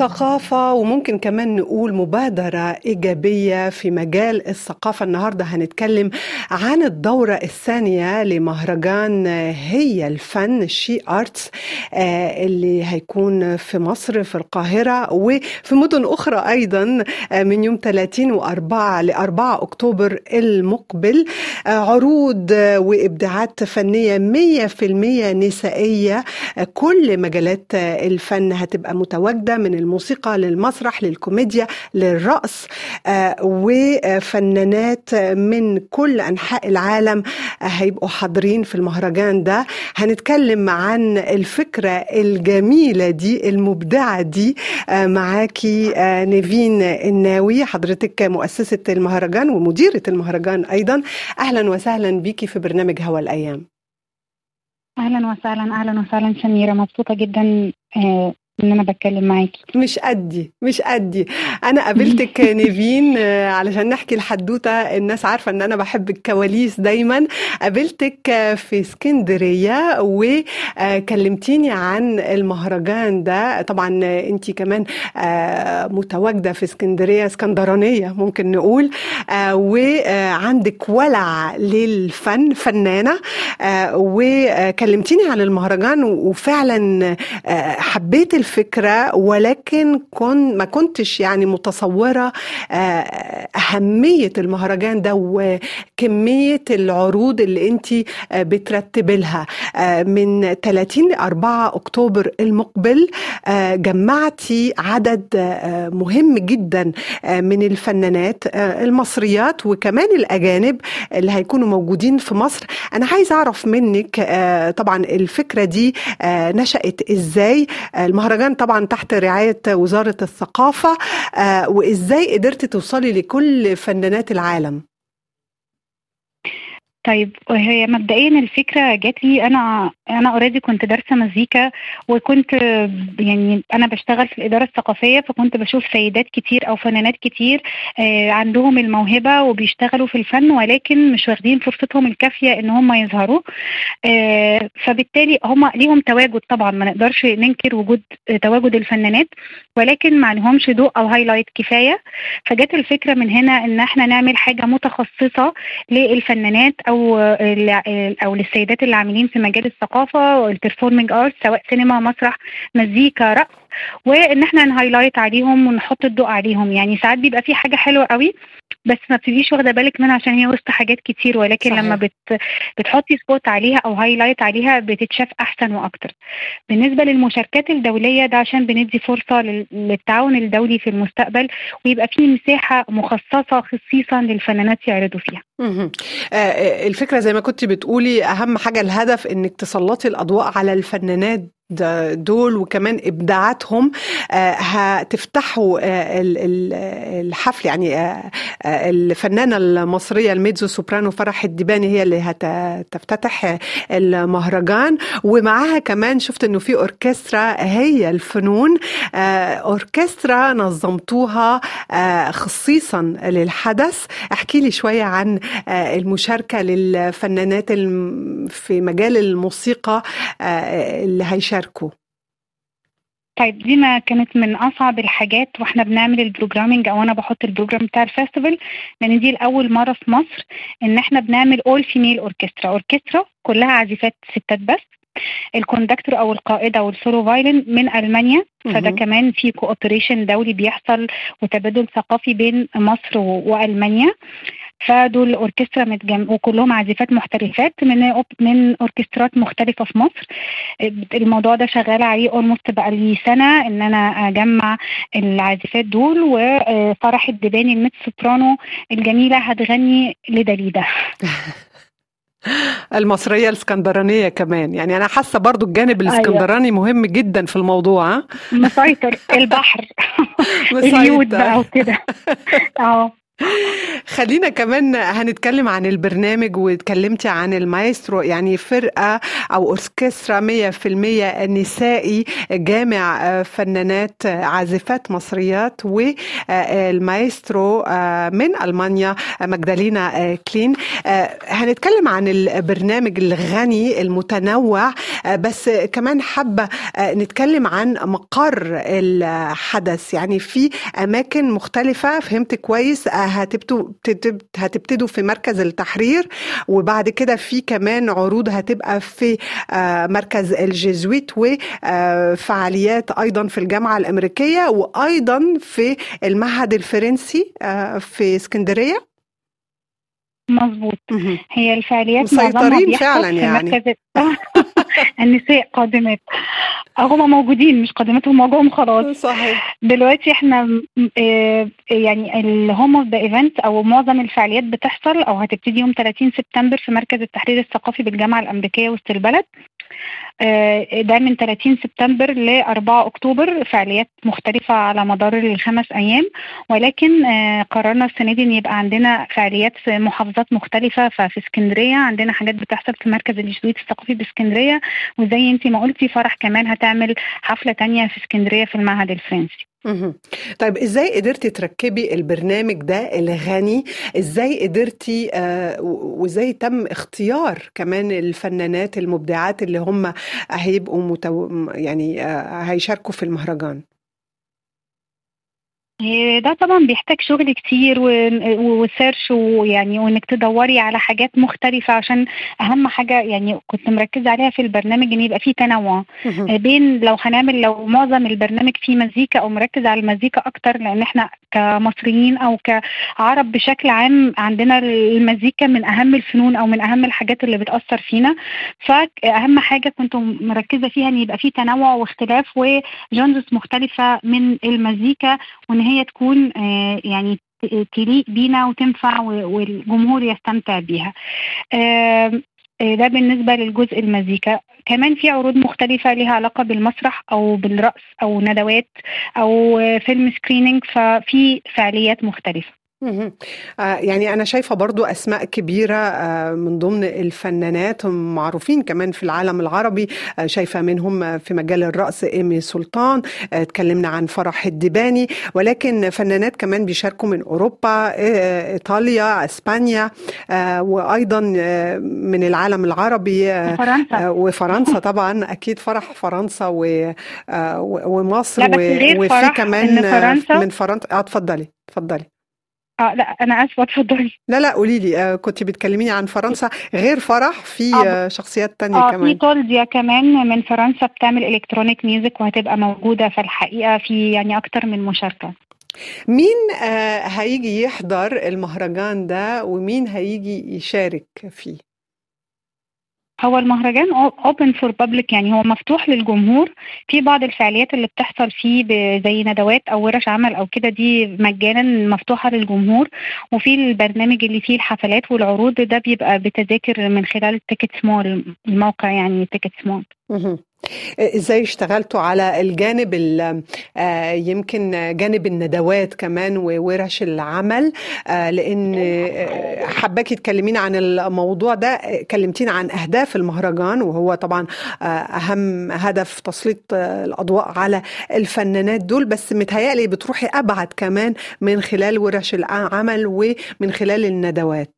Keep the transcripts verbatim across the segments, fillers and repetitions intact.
ثقافة وممكن كمان نقول مبادرة إيجابية في مجال الثقافة. النهاردة هنتكلم عن الدورة الثانية لمهرجان هي الفن شي آرتس اللي هيكون في مصر في القاهرة وفي مدن أخرى أيضا من يوم ثلاثين وأربعة لأربعة أكتوبر المقبل. عروض وإبداعات فنية مية في المية نسائية، كل مجالات الفن هتبقى متواجدة من الموسيقى للمسرح للكوميديا للرقص، وفنانات من كل أنحاء العالم هيبقوا حاضرين في المهرجان ده. هنتكلم عن الفكرة الجميلة دي المبدعة دي معاكي نيفين الناوي، حضرتك مؤسسة المهرجان ومديرة المهرجان أيضا. أهلا وسهلا بيكي في برنامج هوا الأيام. اهلا وسهلا اهلا وسهلا سميرة، مبسوطة جدا آه ان انا بتكلم معاكي. مش قدي مش قدي انا قابلتك نيفين علشان نحكي الحدوته. الناس عارفه ان انا بحب الكواليس دايما. قابلتك في اسكندريه وكلمتيني عن المهرجان ده. طبعا انت كمان متواجده في اسكندريه، اسكندرانيه ممكن نقول، وعندك ولع للفن، فنانه، وكلمتيني عن المهرجان وفعلا حبيت الفكرة، ولكن كن ما كنتش يعني متصورة أهمية المهرجان ده وكمية العروض اللي انتي بترتب لها. من ثلاثين لأربعة أكتوبر المقبل جمعتي عدد مهم جدا من الفنانات المصريات وكمان الأجانب اللي هيكونوا موجودين في مصر. أنا عايز أعرف منك طبعا الفكرة دي نشأت إزاي؟ المهرجان طبعا تحت رعاية وزارة الثقافة، وإزاي قدرت توصلي لكل فنانات العالم؟ طيب، هي مبدئيا الفكره جات لي انا انا اوريدي كنت دارسه مزيكا، وكنت يعني انا بشتغل في الاداره الثقافيه، فكنت بشوف سيدات كتير او فنانات كتير عندهم الموهبه وبيشتغلوا في الفن، ولكن مش واخدين فرصتهم الكافيه ان هم يظهروا. فبالتالي هم ليهم تواجد، طبعا ما نقدرش ننكر وجود تواجد الفنانات، ولكن ما لهمش ضوء او هايلايت كفايه. فجت الفكره من هنا ان احنا نعمل حاجه متخصصه للفنانات او او للسيدات اللي عاملين في مجال الثقافه والبرفورمينج ارت، سواء سينما، مسرح، مزيكا، رقص، وان احنا نهايلايت عليهم ونحط الضوء عليهم. يعني ساعات بيبقى في حاجه حلوه قوي بس ما بتبقيش واخده بالك منها عشان هي وسط حاجات كتير، ولكن صحيح. لما بت بتحطي سبوت عليها او هايلايت عليها بتتشاف احسن واكتر. بالنسبه للمشاركات الدوليه، ده عشان بندي فرصه للتعاون الدولي في المستقبل، ويبقى في مساحه مخصصه خصيصا للفنانات يعرضوا فيها. الفكره زي ما كنت بتقولي، اهم حاجه الهدف انك تسلطي الاضواء على الفنانات دول وكمان إبداعاتهم. هتفتحوا الحفل، يعني الفنانة المصرية الميزو سوبرانو فرح الدباني هي اللي هتفتتح المهرجان، ومعها كمان شفت انه في أوركسترا هي الفنون، أوركسترا نظمتوها خصيصا للحدث. احكي لي شوية عن المشاركة للفنانات في مجال الموسيقى اللي هيشاركوا. طيب، دي ما كانت من أصعب الحاجات واحنا بنعمل البروجرامينج، أو أنا بحط البروجرام بتاع الفestival، لأن دي الأول مرة في مصر إن احنا بنعمل all female orchestra، أوركسترا كلها عازفات ستات بس. الكوندكتور أو القائدة والسولو فايلن من ألمانيا، فده كمان في كوبريشن دولي بيحصل وتبادل ثقافي بين مصر وألمانيا. فدول اوركسترا متجم... وكلهم عازفات محترفات من من اوركسترات مختلفه في مصر. الموضوع ده شغال عليه اولموست بقى لي سنه، ان انا اجمع العازفات دول. وفرح الدباني الميت سوبرانو الجميله هتغني لداليدا المصرية الاسكندرانية كمان. يعني أنا حاسة برضو الجانب الاسكندراني أيوة. مهم جدا في الموضوع. مسيطر البحر اليود بقى وكده. اه خلينا كمان هنتكلم عن البرنامج، واتكلمتي عن المايسترو، يعني فرقة أو أوركسترا مية في المية نسائي، جامع فنانات عازفات مصريات، والمايسترو من ألمانيا مجدالينا كلين. هنتكلم عن البرنامج الغني المتنوع بس كمان حابة نتكلم عن مقر الحدث، يعني في أماكن مختلفة فهمت كويس. هتبتدوا هتبتدوا في مركز التحرير، وبعد كده في كمان عروض هتبقى في مركز الجيزويت، وفعاليات أيضا في الجامعة الأمريكية، وأيضا في المعهد الفرنسي في اسكندرية. مظبوط. مهم. هي الفعاليات معظمها مسيطرين بيحصل فعلا في يعني. مركز النساء قادمات، هم موجودين مش قادمات، هم جم خلاص. صحيح. دلوقتي احنا م- آه، يعني الهوم اوف ذا ايفنت او معظم الفعاليات بتحصل او هتبتدي يوم ثلاثين سبتمبر في مركز التحرير الثقافي بالجامعه الامريكيه وسط البلد. آه، ده من ثلاثين سبتمبر ل أربعة أكتوبر، فعاليات مختلفة على مدار الخمس أيام. ولكن آه، قررنا السنة دي إن يبقى عندنا فعاليات في محافظات مختلفة. ففي اسكندرية عندنا حاجات بتحصل في مركز الجزويت الثقافي باسكندرية، وزي انتي ما قلتي فرح كمان هتعمل حفلة تانية في اسكندرية في المعهد الفرنسي. مهم. طيب ازاي قدرتي تركبي البرنامج ده الغني؟ ازاي قدرتي آه، و- وازاي تم اختيار كمان الفنانات المبدعات اللي هم هيبقوا متو... يعني آه، هيشاركوا في المهرجان؟ إيه ده طبعا بيحتاج شغل كتير و- وسيرش، ويعني وانك تدوري على حاجات مختلفة، عشان اهم حاجة يعني كنت مركزة عليها في البرنامج ان يبقى فيه تنوع مهم. آه، بين لو هنعمل لو معظم البرنامج فيه مزيكا او مركز على المزيكا اكتر، لان احنا كمصريين او كعرب بشكل عام عندنا المزيكا من اهم الفنون او من اهم الحاجات اللي بتأثر فينا. فاهم حاجة كنت مركزة فيها ان يبقى فيه تنوع واختلاف وجانرز مختلفة من المزيكا، وان هي تكون آه، يعني ت- تليق بينا وتنفع و- والجمهور يستمتع بيها. آم، آه، ده بالنسبة للجزء المزيكا. كمان في عروض مختلفة لها علاقة بالمسرح أو بالرقص أو ندوات أو آه، فيلم سكرينينج، ففي فعاليات مختلفة. مهم. آه، يعني أنا شايفة برضو أسماء كبيرة آه، من ضمن الفنانات هم معروفين كمان في العالم العربي. آه، شايفة منهم في مجال الرقص إيمي سلطان، آه، اتكلمنا عن فرح الدباني، ولكن فنانات كمان بيشاركوا من أوروبا، آه، إيطاليا، إسبانيا، آه، وأيضا آه، من العالم العربي، آه، فرنسا. آه، وفرنسا طبعا أكيد فرح فرنسا و- آه، و- ومصر، لا بس و- غير وفي فرح كمان إن آه، فرنسا. من فرنسا. آه، اتفضلي اتفضلي. اه لا أنا آسفة، اتفضلي. لا لا قولي لي، آه، كنت بتكلميني عن فرنسا غير فرح في اه آه، شخصيات تانية اه في كمان. تولديا كمان من فرنسا بتعمل الكترونيك ميوزك، وهتبقى موجودة في الحقيقة في يعني أكتر من مشاركة. مين آه، هيجي يحضر المهرجان ده ومين هيجي يشارك فيه؟ هو المهرجان open for public، يعني هو مفتوح للجمهور. في بعض الفعاليات اللي بتحصل فيه ب- زي ندوات أو ورش عمل أو كده، دي مجانا مفتوحة للجمهور. وفي البرنامج اللي فيه الحفلات والعروض ده بيبقى بتذاكر من خلال تيكت مول، الموقع يعني تيكت مول. مهم. ازاي اشتغلتوا على الجانب ال- آه، يمكن جانب الندوات كمان وورش العمل؟ آه، لان آه، حباكي تكلمين عن الموضوع ده. آه، كلمتين عن اهداف المهرجان، وهو طبعا آه، اهم هدف تسليط آه، الاضواء على الفنانات دول، بس متهيألي بتروحي ابعد كمان من خلال ورش العمل ومن خلال الندوات.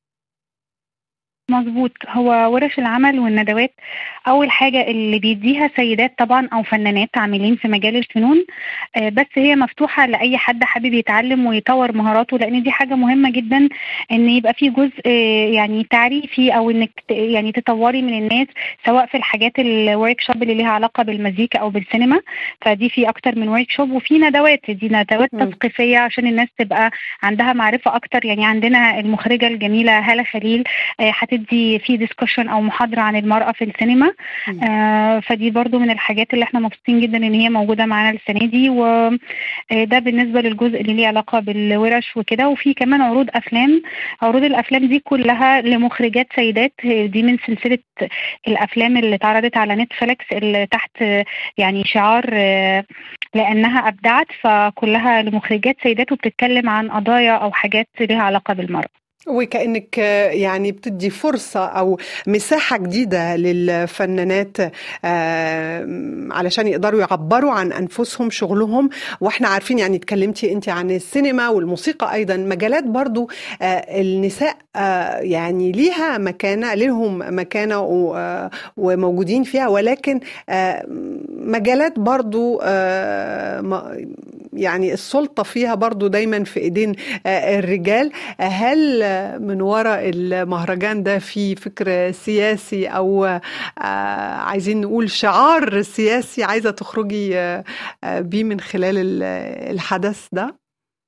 مظبوط. هو ورش العمل والندوات أول حاجة اللي بيديها سيدات طبعا أو فنانات عاملين في مجال الفنون، آه، بس هي مفتوحة لأي حد حابب يتعلم ويطور مهاراته، لأن دي حاجة مهمة جدا إن يبقى في جزء آه، يعني تعريفي، أو إنك ت- يعني تطوري من الناس، سواء في الحاجات الورك شوب اللي ليها علاقة بالمزيكا أو بالسينما. فدي في أكتر من ورك شوب، وفي ندوات، دي ندوات مم. تثقيفية عشان الناس تبقى عندها معرفة أكتر. يعني عندنا المخرجة الجميلة هالة خليل آه، هتدي في ديسكشن او محاضره عن المراه في السينما. مم. آه، فدي برضو من الحاجات اللي احنا مبسوطين جدا ان هي موجوده معانا السنه دي. وده بالنسبه للجزء اللي ليه علاقه بالورش وكده. وفي كمان عروض افلام. عروض الافلام دي كلها لمخرجات سيدات، دي من سلسله الافلام اللي اتعرضت على نتفليكس اللي تحت آه، يعني شعار آه، لانها ابدعت، فكلها لمخرجات سيدات وبتتكلم عن قضايا او حاجات ليها علاقه بالمراه. وكأنك آه، يعني بتدي فرصة أو مساحة جديدة للفنانات آه، علشان يقدروا يعبروا عن أنفسهم شغلهم. وإحنا عارفين يعني اتكلمتي أنت عن السينما والموسيقى أيضا، مجالات برضو آه، النساء آه، يعني ليها مكانة، لهم مكانة و- آه، وموجودين فيها، ولكن آه، مجالات برضو آه، ما- يعني السلطة فيها برضو دايما في إيدين آه، الرجال. هل من وراء المهرجان ده في فكر سياسي أو آه، عايزين نقول شعار سياسي عايزة تخرجي آه، آه، بيه من خلال ال- الحدث ده؟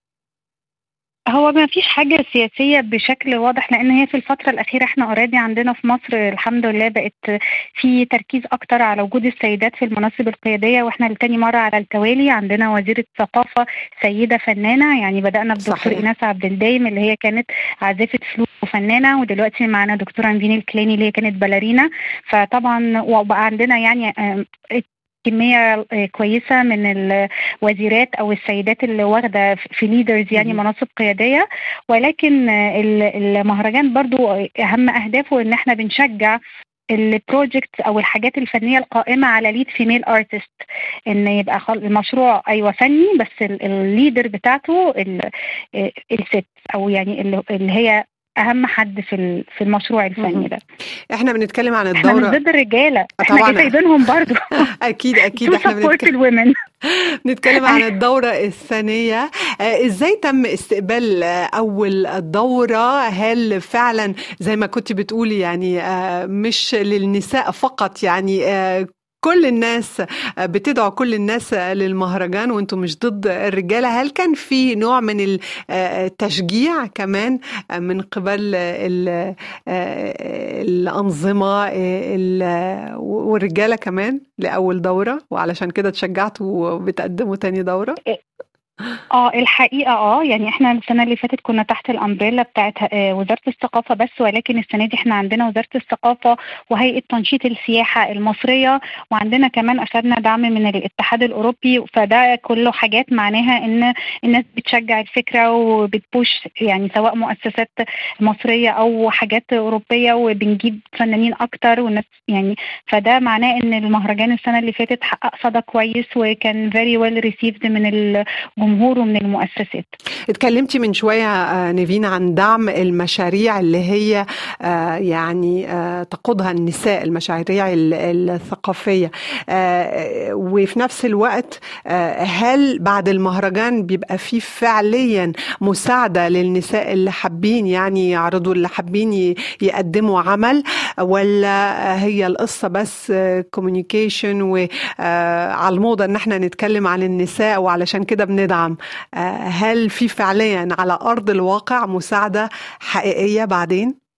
هو ما فيش حاجة سياسية بشكل واضح، لأن هي في الفترة الأخيرة احنا اوريدي عندنا في مصر الحمد لله بقت في تركيز أكتر على وجود السيدات في المناصب القيادية، واحنا لتاني مرة على التوالي عندنا وزيرة ثقافة سيدة فنانة. يعني بدأنا بدكتور صحيح. إيناس عبد الدايم اللي هي كانت عازفة فلوت وفنانة، ودلوقتي معانا دكتورة أنفين الكلاني اللي هي كانت باليرينا. فطبعا وبقى عندنا يعني آم، كمية آه، كويسة من الوزيرات أو السيدات اللي واخدة في ليدرز يعني مهم. مناصب قيادية. ولكن آه، ال- المهرجان برضو أهم أهدافه إن احنا بنشجع البروجكت او الحاجات الفنيه القائمه على ليد فيميل ارتست، ان يبقى خل- المشروع ايوه فني بس ال- الليدر بتاعته ال- آه، الست، او يعني اللي اللي هي اهم حد في ال- في المشروع الفني مهم. ده. احنا بنتكلم عن احنا مش الدورة. ضد الرجاله، آه، احنا طبعا. جايبينهم برضو أكيد أكيد to احنا support بنتكلم الwomen. نتكلم عن الدورة الثانية. آه، ازاي تم استقبال آه، أول الدورة؟ هل فعلا زي ما كنت بتقولي يعني آه، مش للنساء فقط، يعني آه، كل الناس آه، بتدعو كل الناس آه، للمهرجان وانتم مش ضد الرجالة؟ هل كان في نوع من ال- آه، التشجيع كمان آه، من قبل ال- آه، الأنظمة آه، ال- والرجالة كمان لأول دورة، وعلشان كده اتشجعتوا وبتقدموا تاني دورة؟ اه الحقيقة اه يعني احنا السنة اللي فاتت كنا تحت الامبريلا بتاعت آه، وزارة الثقافة بس، ولكن السنة دي احنا عندنا وزارة الثقافة وهيئة تنشيط السياحة المصرية، وعندنا كمان اخذنا دعم من الاتحاد الاوروبي. فده كله حاجات معناها ان الناس بتشجع الفكرة وبتبوش، يعني سواء مؤسسات مصرية او حاجات اوروبية، وبنجيب فنانين اكتر والناس يعني. فده معناه ان المهرجان السنة اللي فاتت حقق صدى كويس وكان very well received من ال جمهور ومن المؤسسات. اتكلمتي من شوية آه، نيفين عن دعم المشاريع اللي هي آه، يعني آه، تقودها النساء، المشاريع ال- الثقافية، آه، وفي نفس الوقت آه، هل بعد المهرجان بيبقى فيه فعليا مساعدة للنساء اللي حابين يعني يعرضوا، اللي حابين ي- يقدموا عمل، ولا هي القصة بس كوميونيكيشن وعلى الموضة ان احنا نتكلم عن النساء وعلشان كده بندعم؟ آه، هل في فعليا على أرض الواقع مساعدة حقيقية بعدين؟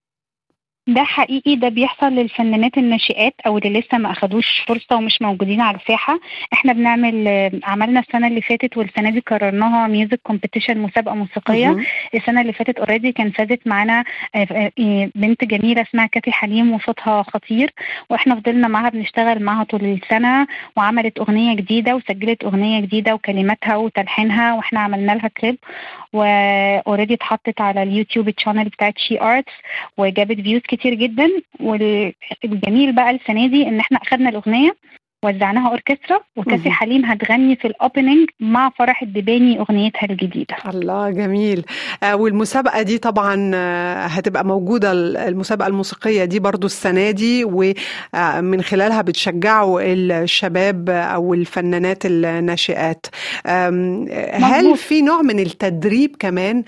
ده حقيقي، ده بيحصل للفنانات الناشئات او اللي لسه ما اخدوش فرصه ومش موجودين على الساحه. احنا بنعمل آه، عملنا السنه اللي فاتت والسنه دي كررناها ميوزك كومبيتيشن، مسابقه موسيقيه. مهم. السنه اللي فاتت اوريدي كان فازت معانا آه، آه، بنت جميله اسمها كاتي حليم وصوتها خطير، واحنا فضلنا معاها بنشتغل معاها طول السنه، وعملت اغنيه جديده وسجلت اغنيه جديده وكلماتها وتلحينها، واحنا عملنا لها كليب واوريدي اتحطت على اليوتيوب الشانل بتاعت شي ارتس وجابت فيوز كتير جدا. والجميل بقى السنه دي ان احنا اخدنا الاغنيه وزعناها اوركسترا، وكاسي مهم. حليم هتغني في الاوبننج مع فرح الدباني اغنيتها الجديده. الله جميل. آه، والمسابقة دي طبعا آه، هتبقى موجودة، المسابقة الموسيقية دي برضو السنة دي، ومن خلالها بتشجعوا الشباب أو الفنانات الناشئات. آم، هل مظبوط. في نوع من التدريب كمان؟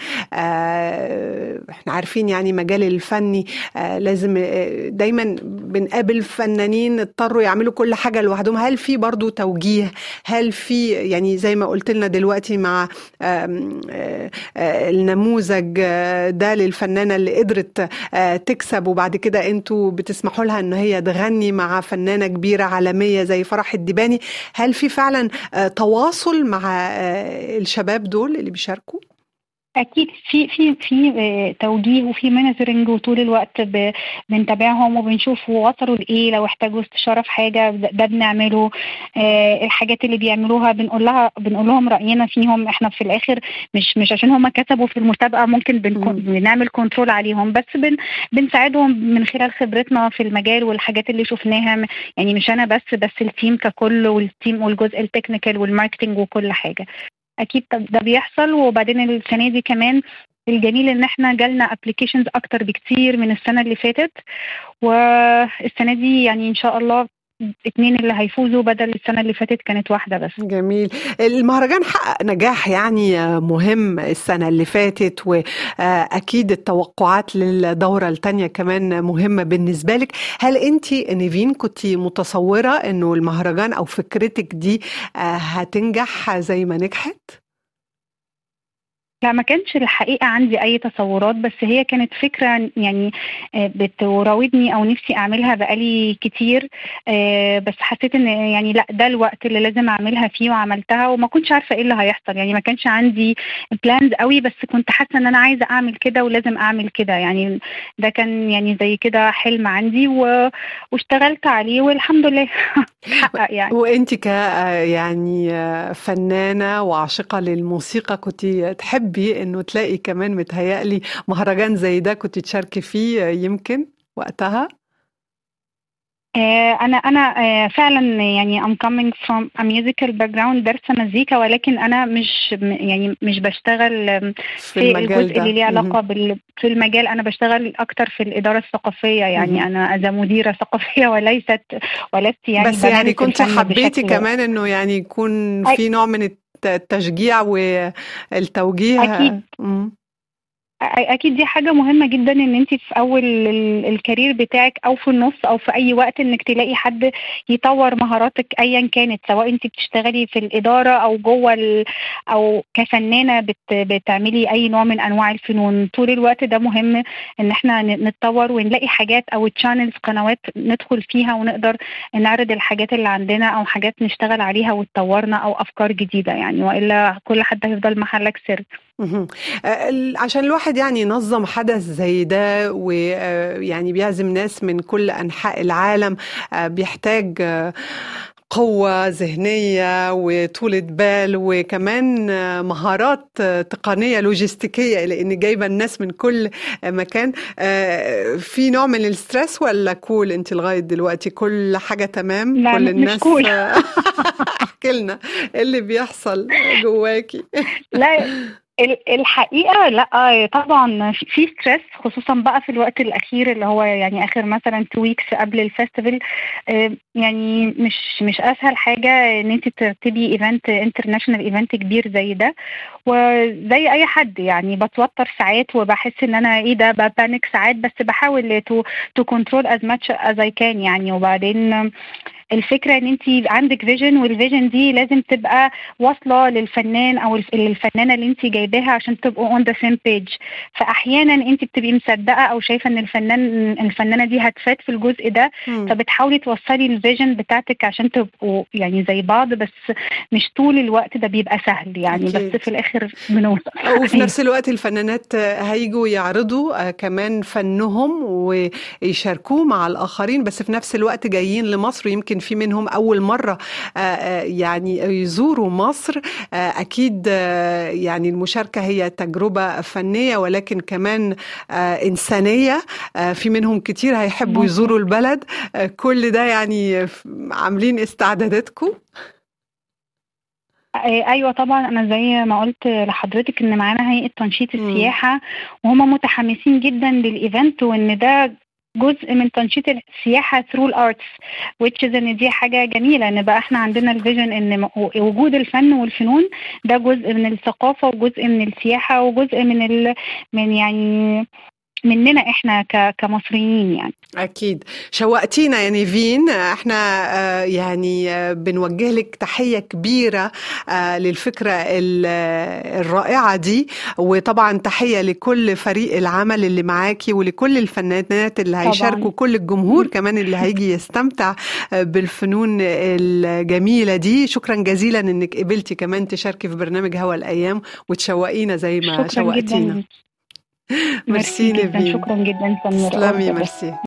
آه، احنا عارفين يعني مجال الفني آه، لازم آه، دايما بنقابل فنانين اضطروا يعملوا كل حاجة لوحدهم. هل في برضو توجيه؟ هل في يعني زي ما قلت لنا دلوقتي مع آم، آه، آه، النموذج آه، ده للفنانة اللي قدرت آه، تكسب، وبعد كده انتوا بتسمحوا لها ان هي تغني مع فنانة كبيرة عالمية زي فرح الدباني، هل في فعلا آه، تواصل مع آه، الشباب دول اللي بيشاركوا؟ اكيد في في في آه، توجيه وفي مونيتورنج، وطول الوقت ب- بنتابعهم وبنشوف وصلوا لايه، لو احتاجوا استشاره في حاجه ده ده بنعمله. آه، الحاجات اللي بيعملوها بنقول لها بنقول لهم راينا فيهم. احنا في الاخر مش مش عشان هم كسبوا في المسابقه ممكن بنكون مهم. بنعمل كنترول عليهم، بس بن بنساعدهم من خلال خبرتنا في المجال والحاجات اللي شفناها. م- يعني مش انا بس بس التيم ككل، والتيم والجزء التكنيكال والماركتنج وكل حاجه. اكيد ده ده بيحصل. وبعدين السنه دي كمان الجميل ان احنا جالنا ابلكيشنز اكتر بكتير من السنه اللي فاتت، والسنه دي يعني ان شاء الله اتنين اللي هيفوزوا بدل السنه اللي فاتت كانت واحده بس. جميل. المهرجان حقق نجاح يعني مهم السنة اللي فاتت، وأكيد التوقعات للدورة التانية كمان مهمة بالنسبة لك. هل أنت نيفين كنت متصورة أنه المهرجان أو فكرتك دي آه، هتنجح زي ما نجحت؟ لا، ما كانش الحقيقة عندي أي تصورات، بس هي كانت فكرة يعني آه، بتراودني أو نفسي أعملها بقالي كتير. آه، بس حسيت إن يعني لا، ده الوقت اللي لازم أعملها فيه، وعملتها. وما كنتش عارفة إيه اللي هيحصل، يعني ما كانش عندي بلانز قوي، بس كنت حاسة إن أنا عايزة أعمل كده ولازم أعمل كده. يعني ده كان يعني زي كده حلم عندي و... واشتغلت عليه والحمد لله اتحقق يعني. وانت ك يعني فنانة وعاشقة للموسيقى، كنت تحبي انه تلاقي كمان متهيألي مهرجان زي ده كنت تشاركي فيه يمكن وقتها؟ آه، أنا أنا آه، فعلا يعني I'm coming from a musical background، دارسة مزيكا، ولكن أنا مش م- يعني مش بشتغل آم، في في المجال الجزء اللي ده. ليه مهم. علاقة بال في المجال. أنا بشتغل أكتر في الإدارة الثقافية، يعني مهم. أنا أنا مديرة ثقافية وليست ولست يعني بس يعني بمارس كنت الفن حبيتي بشكل. كمان انه يعني يكون أي- في نوع من الت- التشجيع والتوجيه. أكيد. مم. اكيد دي حاجه مهمه جدا، ان انت في اول ال- الكارير بتاعك او في النص او في اي وقت انك تلاقي حد يطور مهاراتك ايا كانت، سواء انت بتشتغلي في الاداره او جوه ال... او كفنانه بت... بتعملي اي نوع من انواع الفنون. طول الوقت ده مهم ان احنا ن- نتطور ونلاقي حاجات او تشانلز، قنوات ندخل فيها ونقدر نعرض الحاجات اللي عندنا او حاجات نشتغل عليها وتطورنا او افكار جديده، يعني والا كل حد هيفضل محلك سر. مهم. آه، ال- عشان الواحد يعني ينظم حدث زي ده ويعني بيعزم ناس من كل أنحاء العالم، آه، بيحتاج آه، قوة ذهنية وطولة بال، وكمان آه، مهارات آه، تقنية لوجستيكية، لأن جايبة الناس من كل آه، مكان. آه، في نوع من الستريس ولا كول انت لغاية دلوقتي كل حاجة تمام لا، كل م- مش الناس؟ كول. آه، احكي لنا إيه اللي بيحصل جواكي. لا، ال- الحقيقة لا، طبعا في في ستريس، خصوصا بقى في الوقت الأخير اللي هو يعني آخر مثلا تو ويكس قبل الفestival. آه، يعني مش مش أسهل حاجة إن أنت ترتبي ايفنت انترناشونال، ايفنت كبير زي ده. وزي أي حد يعني بتوتر ساعات وبحس إن أنا إيه ده، ببانك ساعات، بس بحاول تو تو كنترول as much as I can يعني. وبعدين الفكرة ان انت عندك فيجن، والفيجن دي لازم تبقى واصلة للفنان او الف- للفنانة اللي انت جايباها عشان تبقوا on the same page. فاحيانا انت بتبقي مصدقة او شايفة ان الفنان الفنانة دي هتفات في الجزء ده، مم. فبتحاولي توصلي الفيجن بتاعتك عشان تبقوا يعني زي بعض. بس مش طول الوقت ده بيبقى سهل يعني، بس أكيد. في الاخر بنوصل. وفي نفس الوقت الفنانات هيجوا يعرضوا كمان فنهم ويشاركوه مع الآخرين، بس في نفس الوقت جايين لمصر، يمكن في منهم أول مرة يعني يزوروا مصر. أكيد يعني المشاركة هي تجربة فنية ولكن كمان إنسانية. في منهم كتير هيحبوا يزوروا مظبوط. البلد. كل ده يعني عاملين استعداداتكم؟ آه، ايوه طبعا. انا زي ما قلت لحضرتك ان معانا هيئه تنشيط مم. السياحه، وهم متحمسين جدا للايفنت، وان ده جزء من تنشيط السياحه through الارتس، which is ان دي حاجه جميله، ان بقى احنا عندنا الفيجن ان م- وجود الفن والفنون ده جزء من الثقافه وجزء من السياحه وجزء من ال من يعني مننا احنا ك- كمصريين يعني. أكيد شوقتينا يا نيفين. احنا آه، يعني آه، بنوجه لك تحية كبيرة آه، للفكرة ال- آه، الرائعة دي، وطبعا تحية لكل فريق العمل اللي معاكي ولكل الفنانات اللي هيشاركوا، طبعا. كل الجمهور كمان اللي هيجي يستمتع آه، بالفنون الجميلة دي. شكرا جزيلا انك قبلتي كمان تشاركي في برنامج هوا الأيام وتشوقينا زي ما شكرا شوقتينا. جدا. ميرسي ميرسي جدا، نيفين. شكرا جدا سمير. تسلمي، أول ميرسي.